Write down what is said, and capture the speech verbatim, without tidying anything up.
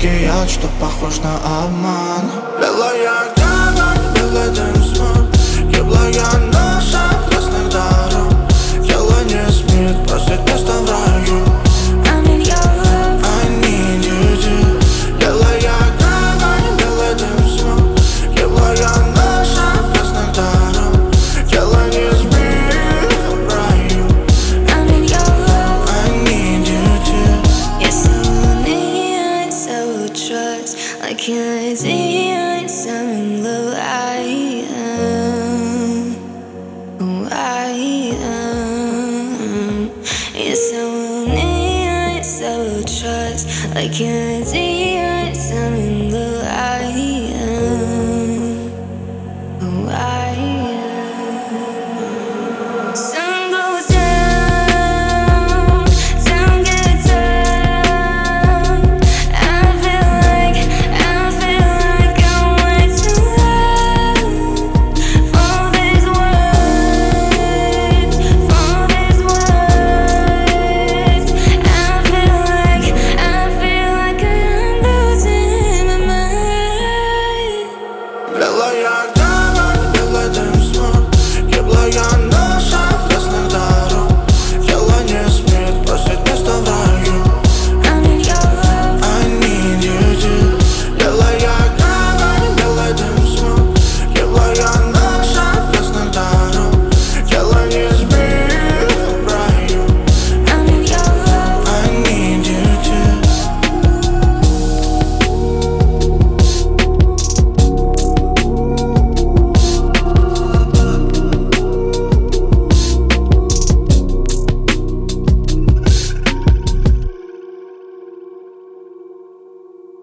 макияж, что похож на обман. Белая гавань, белый дым смог, гиблая наша красных дорог. Тело не смеет просить место в раю. I need your love, I need you too. Белая гавань, белый дым смог, гиблая наша красных дорог. Тело не смеет в раю. I need your love, I need you too. You're so near, I so trust. I can't see, I so in love. I am who I am. You're so near, I so trust. I can't see.